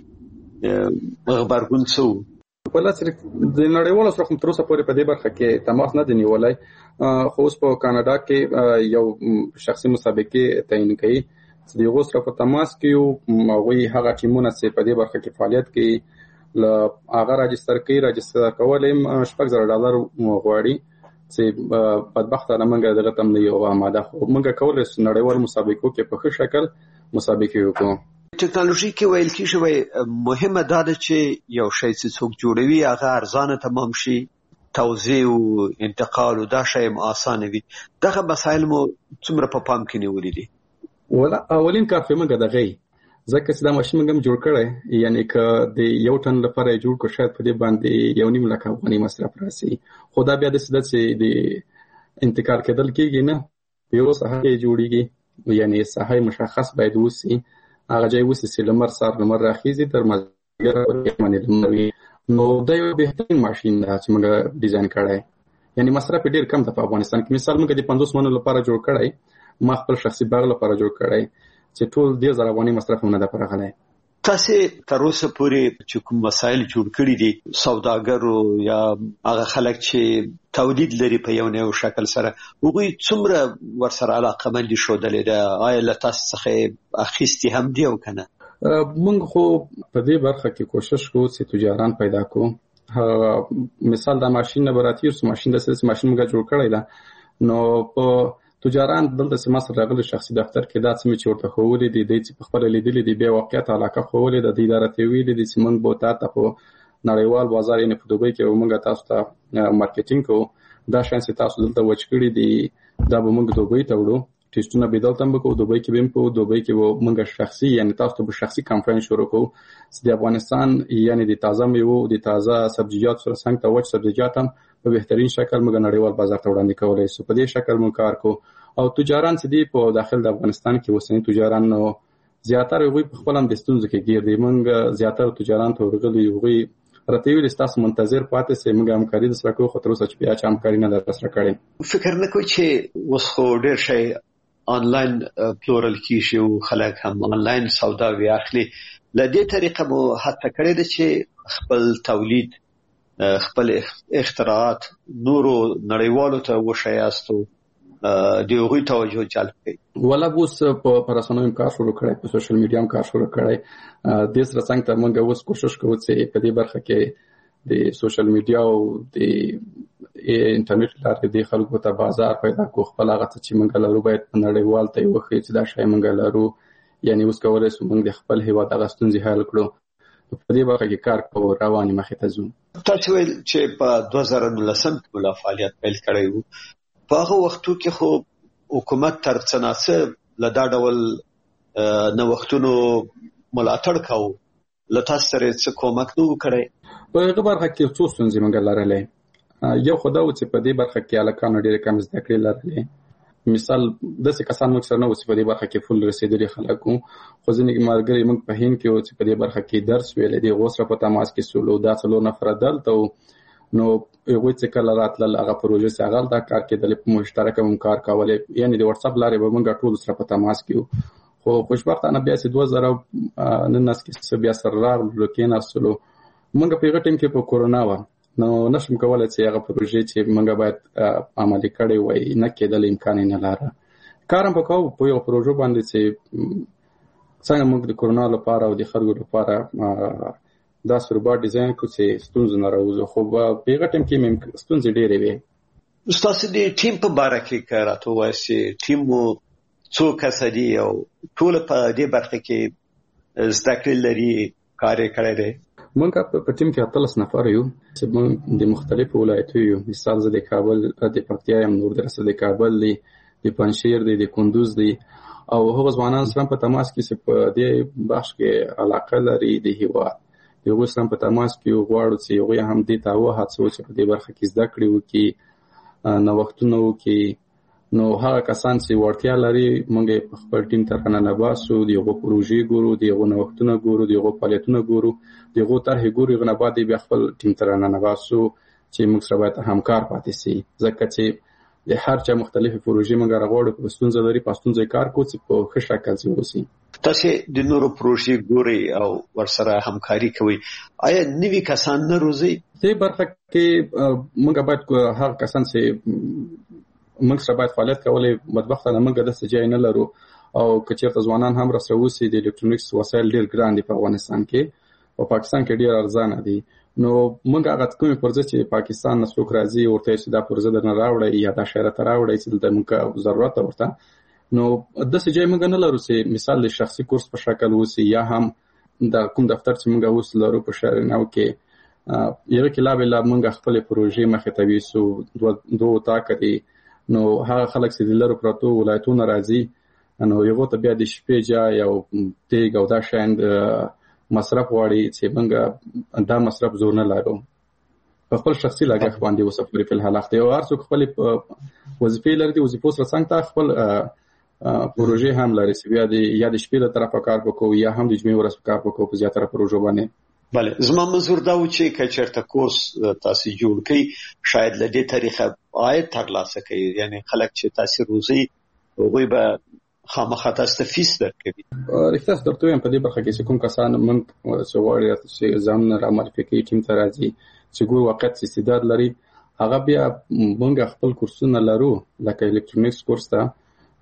خبرګون څو؟ ولا چې د نړیوالو سره تر اوسه پورې په دې برخه کې تماس نه دی نیولای. خو اوس په کاناډا کې یو شخصي مسابقه تعین کړي چې دغه سره په تماس کې یو هغه ټیمونه چې په دې برخه کې فعالیت کوي ل هغه راجستر کولم $6,000 غواړي چې بدبختانه موږ دغه تم نه یو آماده خو موږ کولای شو نړیوال مسابقو کې په ښه شکل مسابقه وکړو. ټکنالوژي کې ویل کیږي مهمه ده چې یو شی چې څوک جوړوي هغه ارزانه تمام شي، توزیع او انتقال او دا شی آسانه وي. دغه مسایل مو څومره په پام کې نیولې دي؟ ولا اولین کار چې موږ دغه ځکه چې دا ماشين موږ جوړ کړی، یعنی که د یو ټن لپاره جوړ کړ شاید په دې باندې 1.5 لک افغاني مصرف راسي. خدا بیا د سده چې د انتقال کېدل کېږي نه یو صحه جوړیږي، یعنی صحه مشخص باید وسی هغه ځای وسی چې لمر سار لمر راخیزي تر مازیګر باندې لمر نو دا یو بهترین ماشين ده چې موږ ډیزاین کړی. یعنی مصرف ډیر کم ده په افغانستان کې. مثال موږ د 50 منو لپاره جوړ کړی، ما خپل شخصي باغ لپاره جوړ کړی چې ټول 10,000 افغاني مصرف هم نه ده پرغلی. تاسو تر اوسه پورې چې کوم مسایل جوړ کړی دي سوداګرو یا هغه خلک چې تولید لري په یو نه شکل سره هغوی څومره ورسره علاقه مند شو دلې ده؟ آیا له تاسو څخه اخیستي هم دی او کنه؟ موږ خو په دې برخه کې کوشش کوو چې تجاران پیدا کوو. مثال دا ماشين نه براتیر سو ماشين د سس ماشين موږ جوړ کړی دا نو په تجاران دلته سم سره راغلي شخصي دفتر کې دا سم چې ورته خولې دي د چې خپل لیدلې دي به واقعیت علاقه خولې د اداره ته ویلې دي چې موږ به تاسو په نړیوال بازار یې په دوبۍ کې موږ تاسو ته مارکیټینګ کوو. دا شان چې تاسو دلته وچ کړی دي دا به موږ دوبۍ ته وړو، ټیسټونه به دلته موږ کوو دوبۍ کې به په دوبۍ کې موږ شخصي یعنی تاسو ته شخصي کانفرنس شروع کوو چې د افغانستان یعنی د تازه میوه د تازه سبزیجات سره څنګه ته وچ سبزیجات هم په بهترین شکل موږ نړیوال بازار ته وړاندې کولای شو. په دې شکل موږ کار کوو او تجاران چې دی په داخل د افغانستان کې وسنی تجاران نو زیاتره وي په خپل هم د ستونزې کې ګیر دي. موږ زیاتره تجاران ته ورغلي وي راته ویل تاسو منتظر پاتې سي موږ همکاري د سره کوو خو تر اوسه چې بیا چې همکاري نه در سره کړې. فکر نه کوي چې اوس خو ډېر شي آنلاین پلورل کیږي او خلک هم آنلاین سودا وی اخلي. لدې طریقه مو هڅه کړې ده چې خپل تولید خپل اختراعات نورو نړیوالو ته وښایاستو د هغوی توجه جلب کړي. ولا اوس په رسنیو کار شروع کړی، په سوشل میډیا کار شروع کړی. د سره څنګه ته موږ اوس کوشش کوو چې په دې برخه کې د سوشل میډیا او د انټرنیټ لارې د خلکو ته بازار پیدا کوو. خپل هغه څه چې موږ لرو باید نړیوال ته وښیو چې دا شی موږ لرو. یعنی اوس کولای شو موږ د خپل هیواد هغه ستونزې حل کړو. په دې برخه کې کار کوو، رواني مخې ته ځو. تاسو ویل چې په 2019 کې ملا فعالیت پیل کړی وو. په هغه وختو کې خو حکومت تر څناسه لدا ډول نوښتونو ملاتړ کاوه. لته سره څه کومک نو کړی؟ په هغه برخه کې څو ستونزې موږ لرلې. یو خدای و چې په دې برخه کې الکانو ډېر کم زده کړې لرلې. مثال داسې کسان موږ سره نه و چې په دې برخه کې فل رسیدلي خلک وو، خو ځینې ملګري موږ په هند کې و چې په دې برخه کې درس ویلې دي. هغو سره په تماس کې سولو. دا 4 نفره دلته وو. نو هغوی چې کله راتلل هغه پروژې چې هغه دا کار کېدل په مشترکه هم کار کولې، یعنی د واتساپ لارې به موږ ټول سره په تماس کې وو. خو خوشبختانه بیا چې 2019 کې بیا سره راغلو کېناستلو. موږ په هغه ټیم کې په کورونا وه، نو نشم کولای چې هغه پروژې چې موږ باید عملي کړې وای نه کېدل، امکان نه لاره. کار هم وکاو په یو پروژه باندې چې څنګه موږ د کورونا لپاره او د خلکو لپاره دا سربار ډیزاین کو چې ستونزې نه راوځي. خو په هغه ټیم کې ستونزې ډېرې وي. تاسو د ټیم په باره کې راته وایئ چې ټیم مو څو کسه دي او ټول په دې برخه کې زده کړې لري، کار یې کړی دی؟ موږ په ټیم کې 13 نفر یو چې موږ د مختلفو ولایتونو یو. مثال زه د کابل د پکتیا یم، نور درسه د کابل دی، د پنجشیر دی، د کندوز دی، او هغه ځوانان سره په تماس کې چې په دې بخش کې علاقه لري د هیواد. یو سره په تماس کې غواړو چې یو هم دې ته وهڅو چې په دې برخه کې زده کړې وکړي، نوښتونه وکړي. نو هغه کسان چې وړتیا لري موږ په خپل ټیم ته رانباسو، دغه پروژې ګورو، دغه نوښتونه ګورو، دغه فعالیتونه ګورو، دغه طرحې ګورو. غو نه بعد بیا خپل ټیم ته رانباسو چې موږ سره باید همکار پاتې شي، ځکه چې د هر چا مختلفې پروژې موږ راغواړو په ستونزه لري، په ستونزه کار کوو چې په ښه شکل ځي وسی. تاسو د نورو پروژې ګوري او ورسره همکاري کوي. آیا نوي کسان نه روزي؟ دې برخه کې موږ باید هر کسان چې موږ سره باید فعالیت کولای. بدبختانه موږ د سجای نه لرو، او کچېرته ځوانان هم راسره وسی. د الکترونیکس وسایل ډېر ګران دي په افغانستان کې، او پاکستان کې ډېر ارزانه دي. نو موږ هغه کومې پروژې چې پاکستان نه څوک راځي ورته چې دا پروژه درنه راوړی یا دا شهر ته راوړی چې د موږ ضرورت ورته. نو د سجای موږ نه لرو چې مثال د شخصي کورس په شکل وسی، یا هم د کوم دفتر چې موږ اوس لرو په شهر نو کې یو کې لا بل موږ خپل پروژې مخې ته ویسو دوه تا کوي. نو هغه خلک چې د لرو پروتو ولایتونو راځي، نو یو ته بیا د شپې جا یو تیګ او دا شاند مصرف غواړي چې موږ دا مصرف زور نه لرو. په خپل شخصي لګښت باندې وسفري په حال اخته، او هر څوک خپل وظیفې لري. د وظیفو سره څنګه خپل پروژې هم لري چې بیا د یا د شپې له طرفه کار وکړو یا هم د جمعې ورځ کار وکړو په زیاتره پروژو باندې. بله، زما منظور دا و چې کچرته کورس تاسو جوړ کړئ، شاید له دې طریقه عاید ترلاسه کړئ، یعنی خلک چې تاسو روزي هغوی به خامخا تاسو ته فیس درکوي. رښتیا درته وایم په دې برخه کې چې کوم کسان موږ څه غواړي چې ځان را معرفي کوي ټیم ته راځي چې ګور وخت استعداد لري، هغه بیا موږ خپل کورسونه لرو. لکه الکترونیکس کورس ته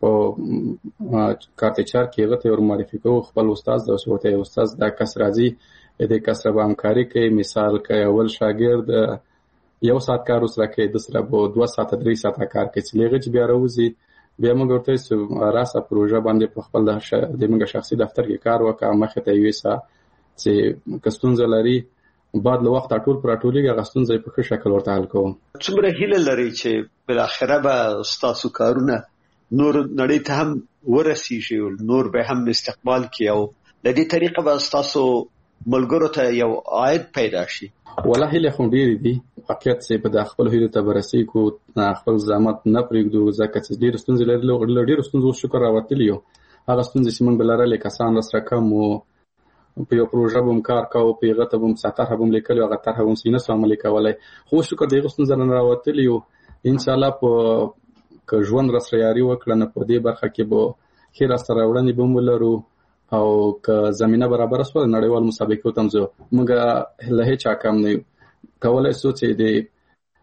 په کارتچار کې هغه ته ور معرفي کوو خپل استاد د وسوته استاد دا کس راځي، د کس سره همکاري کوي. مثال کې اول شاګرد 1 ساعت کار وسره کوي، د سره به 2 ساعت 3 ساعت کار کوي، چې لږه بیا راوځي بیا موږ ورته چې راسه پروژه باندې په خپل د موږ شخصي دفتر کې کار وکړه، مخه ته ویسا چې کستونزه لري بعد له وخت ټول پر ټولې غستونزه په ښه شکل ورته حل کوو. څومره هیله لري چې بل اخره به تاسو کارونه نور نړۍ ته هم ورسیږي، نور به هم استقبال کوي، او د دې طریقه به تاسو ملګرو ته یو عاید پیدا شي؟ والله هیله خو ډېرې دي. واقعیت چې په خپل هیلو ته برسي کو خپل زحمت نه پرېږدو، ځکه چې ډېر ستونزې لري. ډېر ستونزې شکر راوتلی یو. هغه ستونزې چې موږ بلارلې کسان سره کم وو، په یو پروژه بم کار کاوه، په هغه ته بم ساتره بم لیکل، هغه طرح بم سینه سم عملي کولای. خو شکر دې ستونزې نه راوتلی یو. ان شاء الله په ژوند راسره یاري وکړه نه په دې برخه کې به خیر سره وړاندې بم ولرو، او که زمينه برابر شوه نړیوال مسابقو ته موږ له هیڅ کم نه کولای شو چې د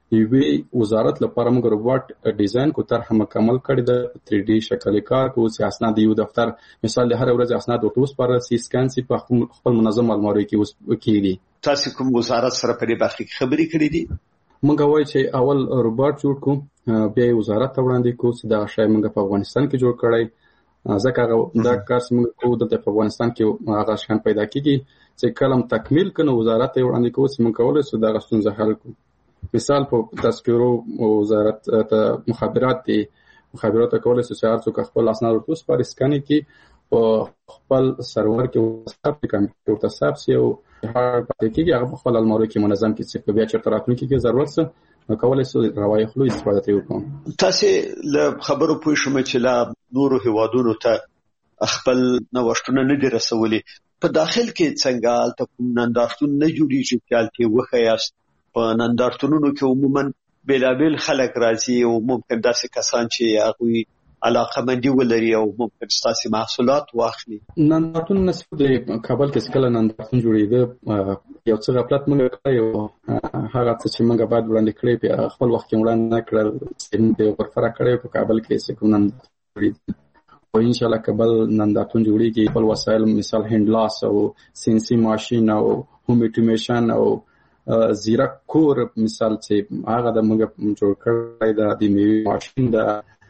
یوې وزارت لپاره موږ روبوټ ډیزاین کو طرح مکمل کړی د 3D شکل کار کو چې اسناد یو دفتر مثال د هر ورځ اسناد ورته وسپاره سي سکان سي په خپل منظم الماري کې وکړي. تاسو کوم وزارت سره په دې برخه کې خبرې کړې دي؟ موږ وایو چې اول روبوټ جوړ کو بیا وزارت ته وړاندې کو چې دا شی موږ په افغانستان کې جوړ کړی ځکه دا کار چې موږ کوو د افغانستان کې هغه شان پیدا کیږي چې کلم تکمیل کنه وزارت ته وړاندې کو چې موږ کولای شو دا غوښتنه حل کو. مثال په تذکرو وزارت ته مخابرات دي مخابرات کولای شي چې هر څوک خپل اسناد ورته سپاري سکاني کې په خپل سرور کې وساب کمپیوټر ته حساب سي او هر پاتې کېږي هغه خپل الماري کې منظم کې چې بیا چیرته راتلونکي کې ضرورت څه کولای شي راوي خلو استفاده کوي کوم. تاسو له خبرو پوه شوم چې لا نورو هیوادونو ته خپل نوښتونه نه دي رسولي په داخل کې څنګه ته نندارتون نه جوړیږي چې تل وخیاست په نندارتونونو کې عموما بیلابل خلک راځي او ممکن داسې کسان چې هغه علاقمندي ولري او ممکن ستاسو محصولات واخلي. نندارتون نسبت د کابل کې څکل نندارتون جوړېده یو څه غفلت موږ کړی هغه چې موږ بعد وړاندې کړی په خپل وخت کې وړاندې کړل چې موږ په فرق کړی په کابل کې چې کوم نندارتون او ان شاء الله کابل نندارتون جوړیږي خپل وسایل مثال هندلاس او سینسي ماشين او هوم اټومیشن او زیرا کور مثال چې هغه د موږ جوړ کړی د میوې ماشين دا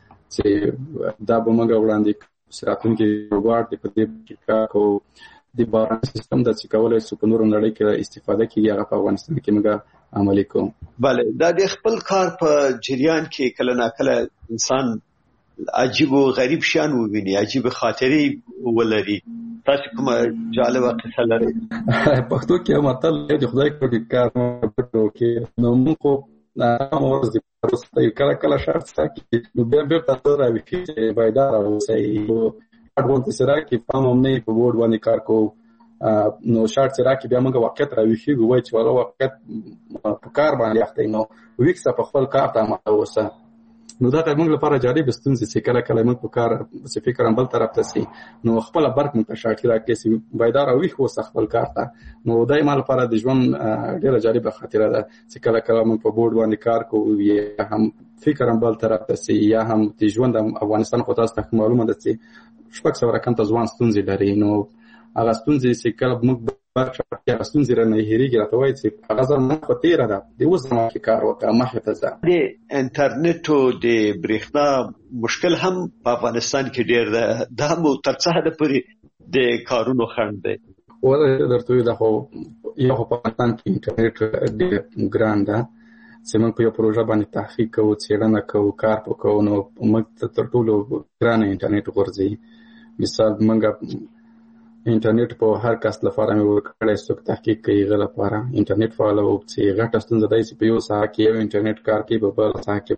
چې دا به موږ وړاندې سراتون کې روبوټ په دې کې کو د باران سیستم د چې کولای شي په نورو نړۍ کې استفاده کیږي هغه په افغانستان کې موږ عملي کوو. bale دا د خپل کار په جریان کې کله نا کله انسان عجیب او غریب شان وویني عجیب خاطرې ولري. تاسو کوم جالبه قصه لرئ؟ پښتو کې متل د خدای کوي کار کې نو موږ امروز د پروسته کله کله شرط ساتي نو بیا تاسو راوي چې بایدار اوسئ اډوانس سره کې پام هم نه په بورډ باندې کار کوو نو شرط سره کې بیا موږ واقعیت راوي شي وای چې ولا واقعیت په کار باندې اخته نو ویکس په خپل کار ته متوسه نو دا موږ لپاره جالب ستونزې چې کله کله موږ په کار چې فکر هم بل طرف ته سي نو خپل برک موږ شاکر راکې سي بایدار او ویخ وس خپل کار ته نو دای مال لپاره د ژوند ډیره جالب خاطره ده چې کله کله موږ په بورډ باندې کار کوو یا هم فکر هم بل طرف ته سي یا هم د ژوند افغانستان خو تاسو ته معلومه ده چې شپږ سو رقم ته ځوان ستونزې لري نو هغه ستونزې چې کله موږ برخه ستونزې رانه هېریږي راته وایي چې هغه ځل خو تیره ده د اوس زمانه کې کار وکړه مخې ته ځه. د انټرنیټ او د برېښنا مشکل هم په افغانستان کې ډېر ده دا مو تر څه حده پورې د کارونو خنډ دی؟ ولا درته دا خو یو په افغانستان کې انټرنیټ ډېر ګران ده چې موږ په یو پروژه باندې تحقیق کوو څېړنه کوو کار وکړو نو موږ تر ټولو ګران انټرنیټ غورځي مثال موږ انټرنیټ په هر کس لپاره مې ورکړی څوک تحقیق کوي غل لپاره انټرنیټ فعال او چې غټه ستونزه ده چې په یو ساعت کې یو انټرنیټ کار کوي په بل ساعت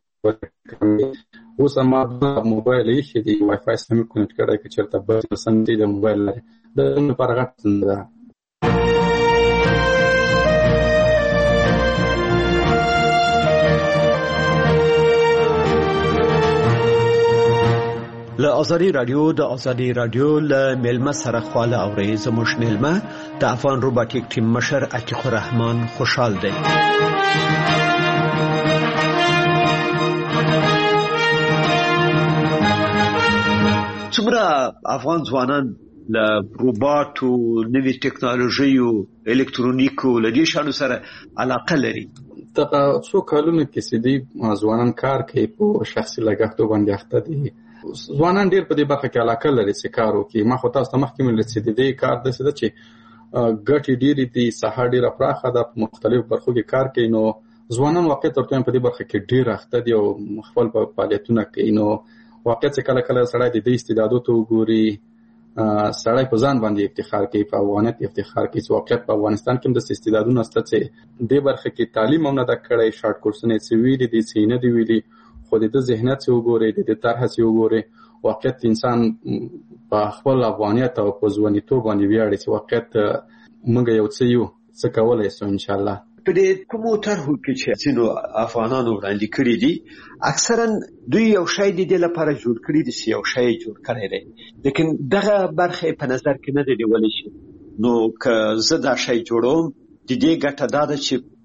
کې اوس ما موبایل یې چې دی وای فای سم کنیکټ کړی چې چرته بل سم دی د موبایل د لپاره غټه ستونزه ده. له ازادي رادیو له ملما سره خواله اوري زموږ ملما د افغان روبوټیک ټیم مشر عتیق الرحمن خوشحال دی. څومره افغان ځوانان له روبوټ او نوې ټکنالوژي او الکترونیکو له دې شانو سره علاقه لري؟ دا څو کلونه کې سدي ځوانان کار کوي په شخصي لګښتو باندې اخته دي. ځوانان ډېر په دې برخه کې علاقه لري چې کار وکړي. ما خو تاسو ته مخکې ویل چې دې کار د څه چې ګټې ډېرې دي ساحه ډېره پراخه ده په مختلفو برخو کې کار کوي نو ځوانان واقعي تر ټولو په دې برخه کې ډېر اخته دي او خپل فعالیتونه کوي نو واقعي چې کله کله سړی د دې استعدادو ته وګوري سړی په ځان باندې افتخار کوي په افغانیت افتخار کوي چې واقعیت په افغانستان کې د استعدادونو سره چې دې برخه کې تعلیم هم نه دا کړی شارټ کورسونه چې ویلي دي چې نه دی ویلي خو د ذهنیت څخه وګوري د طرح څخه وګوري واقعیت انسان په خپل افغانیت او په ځوانیتوب باندې ویاړي چې واقعیت موږ یو څه کولای شو ان شاء الله. په دې کومو طرحو کې چې څینو افغانانو وړاندې کړي دي اکثرا دوی یو شی د دې لپاره جوړ کړي دي چې یو شی جوړ کړی دی لیکن دغه برخه په نظر کې نه دی نیول شي نو که زه دا شی جوړوم د دې ګټه دا ده چې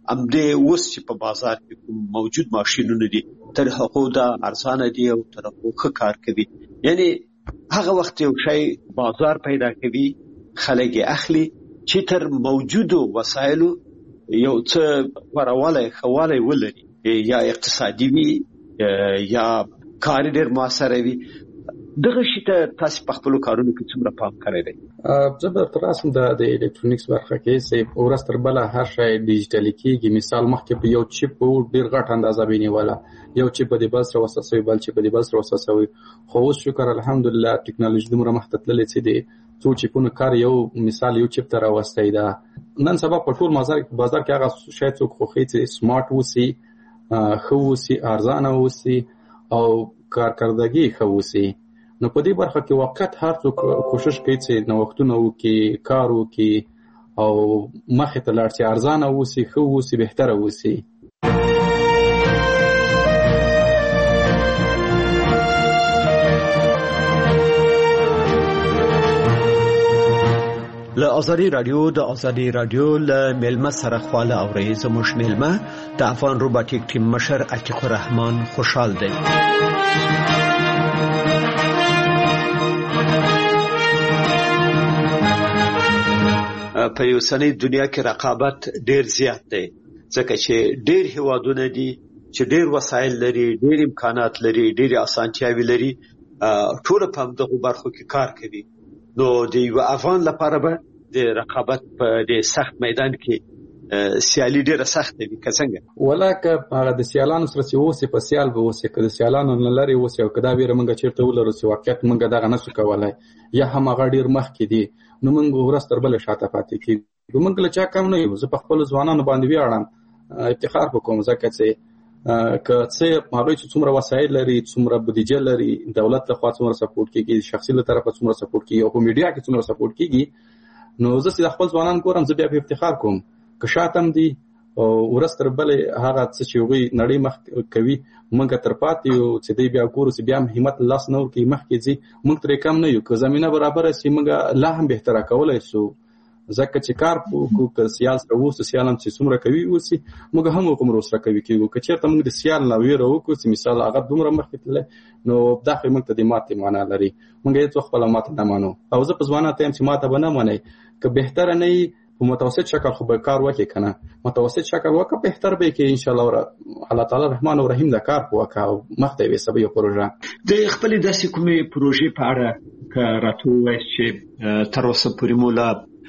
امدې اوس چې په بازار کې موجود ماشينونه دي تر هغه د ارزانه دي او تر هغه کار کوي. یعنی هغه وخت یو شی بازار پیدا کوي خلک اخلي چې تر موجودو وسایلو یو څه ورواله خواله ولري یا اقتصادي وي یا کار ډېر موثر وي. دغه شی ته تاسو په خپل کارونو کې څومره پام کوئ؟ زه تر اوسه د الکترونیکس برخه کې سه ورستر بل هر شی ډیجیټل کېږي. مثال مخکې په یو چیپ ډېر غټ اندازه بینیواله، یو چیپ د بل سره وساسوي، بل چیپ د بل سره وساسوي. خو اوس شکر الحمدلله ټکنالوژي دومره مخته تللې چې دی څو چیپونه کار یو مثال یو چیپ ته راوستي دا. نن سبا په ټول بازار کې هغه شی څوک خوښي چې سمارټ وسی، خو وسی، ارزانه وسی او کارکردګي خو وسی. نو په دې برخه کې وخت هر څوک کوشش کوي چې نوښتونه وکړي، کار وکړي او مخې ته لاړ شي، ارزانه وسی، خو وسی، بهتره وسی. له آزادی رادیو له ملما سره خواله اوري. زموږ ملما د افغان روباتیک ټیم مشر عتیق الرحمن خوشحال دی. په یو سنی دنیا کې رقابت ډیر زیات دی ځکه چې ډیر هیوادونه دي چې ډیر وسایل لري، ډیر امکانات لري، ډیر اسانتیاوي لري، ټول په دغه برخو کې کار کوي. نو د یو افغان لپاره به د رقابت په د سخت میدان کې سیالي ډیره سخت وي. که څنګه ولکه هغه د سیالانو سره چې اوسې په سیال به اوسې، که د سیالانو نه لري اوسې او کدا ویره منګه چیرته ولرو چې واقعیت منګه دغه نسو کولای یا هم هغه ډیر مخکې دي، نو موږ ورستر بل شاته پاتې کیږو. موږ له چا کم نه یو. زه په خپل ځوانانو باندې ویاړم، افتخار وکوم ځکه چې که څه هغه چې څومره وسایل لري، څومره بودیجه لري، دولت له خوا څومره سپورټ کیږي، شخصي له طرفه څومره سپورټ کیږي او په میډیا کې څومره سپورټ کیږي، نو زه چې خپل ځوانان ګورم زه بیا په افتخار کوم. که شاتم دي او ورستر بل هغه څه چې وي نړۍ مخ کوي موږ تر پاتې یو چې دی بیا ګورو چې بیا همت لاس نور کې مخ کې ځي، موږ ترې کم نه یو. که زمينه برابر شي موږ لا هم بهتره کولای شو ځکه چې کار کو سیال سره وو سیالم چې څومره کوي وسی موږ هم کوم روسره کوي کیږي. که چېرته موږ د سیال نه ویره وکړو چې مثال هغه دومره مخکې تللی نو دا خو موږ ته د ماتې معنا لري. موږ هیڅ خپل ماته نه مانو او زه په ځوانه ته چې ماته بنه ماني که بهتره نه په متوسط شکل خو به کار وکړي کنه، متوسط شکل وکړه بهتر به کې ان شاء الله الله تعالی رحمان او رحیم دا کار وکړه او مخته وي سبا یو پروژه د خپل داسې کومې پروژې په اړه که راته وایي چې تر اوسه پورې مولا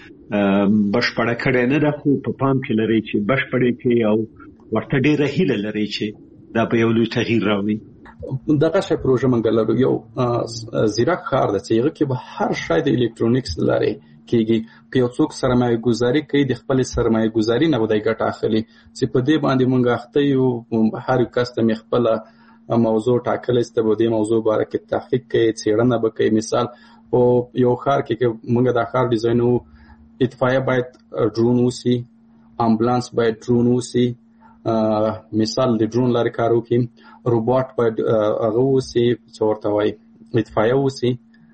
بشپړه کړې نه ده، خو په پام کې لري چې بشپړه کې او ورته ډېره هیله لري چې دا په یو لوی تغییر راوړي. دغه شی پروژه موږ لرو یو زیرک ښار ده چې هغه کې به هر شی د الکترونیکس لري کېږي. که یو څوک سرمایه گذاري کوي د خپل سرمایه گذاري نه ودی ګټه اخلي چې په دې باندې موږ اخته یو هر کس ته خپل موضوع ټاکلې ست به دې موضوع باره کې تحقیق کوي، څېړنه به کوي. مثال او یو ښار کې موږ د ښار ډیزاینو اطفائیه باید ډرون وسی، امبولانس باید ډرون وسی، مثال د ډرون لارې کار وکړي، روبوټ باید هغه وسی چې ورته وایي اطفائیه وسی.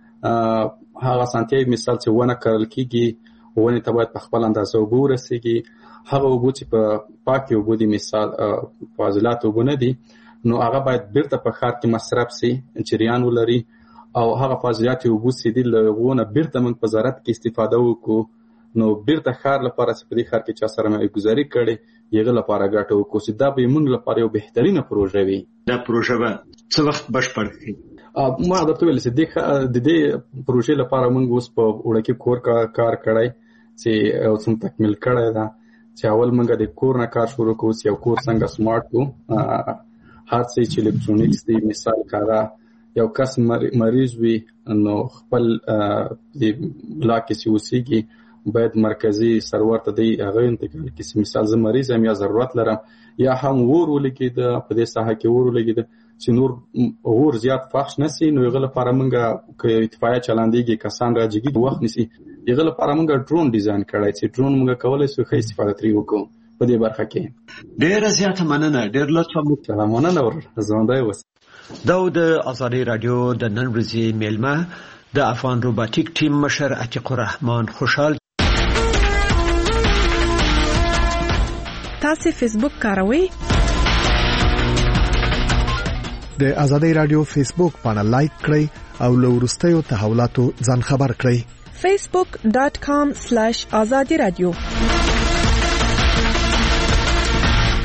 هغه سانتیای مثال چې ونه کرل کیږي ونه ته باید په خپل اندازه اوبه ورسیږي، هغه اوبه چې په پاکي اوبه دي مثال فاضلات اوبه نه دي نو هغه باید بیرته په ښار کې مصرف سي، جریان ولري او هغه فاضلات اوبه چې دي لغونه بیرته موږ په زراعت کې استفاده وکړو نو بیرته ښار لپاره چې په دې ښار کې چا سرمایه گذاري کړي یغه لپاره ګټه وکړو چې دا به موږ لپاره یو بهترینه پروژه وي. دا پروژه به څه وخت بشپړ شي؟ ما درته ویل چې د دې پروژې لپاره موږ اوس په وړکي کور کار کړی چې اوس تکمیل کړی دا چې اول موږ د کور نه کار شروع کوو چې یو کور څنګه سمارټ کو هر څه چې الکترونیکس دی. مثال کارا یو کس مریض وي نو خپل د بلاک کې اوسېږي باید مرکزی سرور ته دی هغه انتقال کړي. مثال زه مریض یم یا ضرورت لرم یا هم ور ولګي د په دې ساحه کې ور ولګي چې نور اور زیات فحش نسی نو یغه لپاره موږ کې اتفاقیه چلاندېږي کسان راځي وخت نسی یغه لپاره موږ ډرون ډیزاین کړای چې ډرون موږ کولای شو ښه استفاده ترې وکړو په دې برخه کې. ډېر زیات مننه، ډېر لطفا مو سلامونه ور زموږ اوس د آزادی رادیو د نن ورځې میلمه د افغان روباتیک ټیم مشر عتیق الرحمن خوشحال. تاسو فیسبوک کاروئ؟ د آزادۍ رادیو فیسبوک باندې لایک کړئ او له وروستیو تحولاتو ځان خبر کړئ. facebook.com/azadi radio